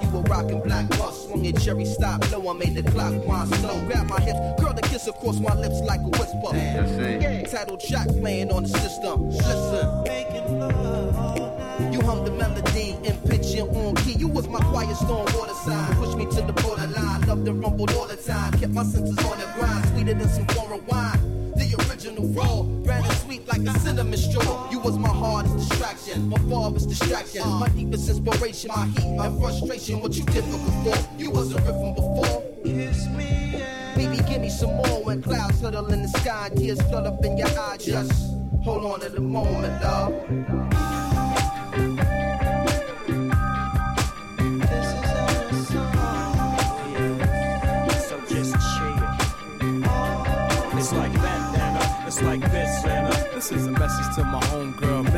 a rockin' black bus. Swung your cherry stop, no one made the clock wind slow. Grab my hips, curl the kiss across my lips like a whisper. Yeah. Titled track playing on the system. Listen. You hum the melody in pitch and on key. You was my quiet storm water sign. Push me to the borderline. Loved and rumbled all the time. Kept my senses on the grind. Sweeter than some foreign wine. The original raw, brand and sweet like a cinnamon straw. You was my hardest distraction, my farthest distraction, my deepest inspiration, my heat, my frustration. What you difficult for? You wasn't riffing before. Kiss me, yeah. Baby, give me some more. When clouds huddle in the sky, tears flood up in your eyes. Just hold on to the moment, love. It's like that, Nana. It's like this, Nana. This is a message to my homegirl,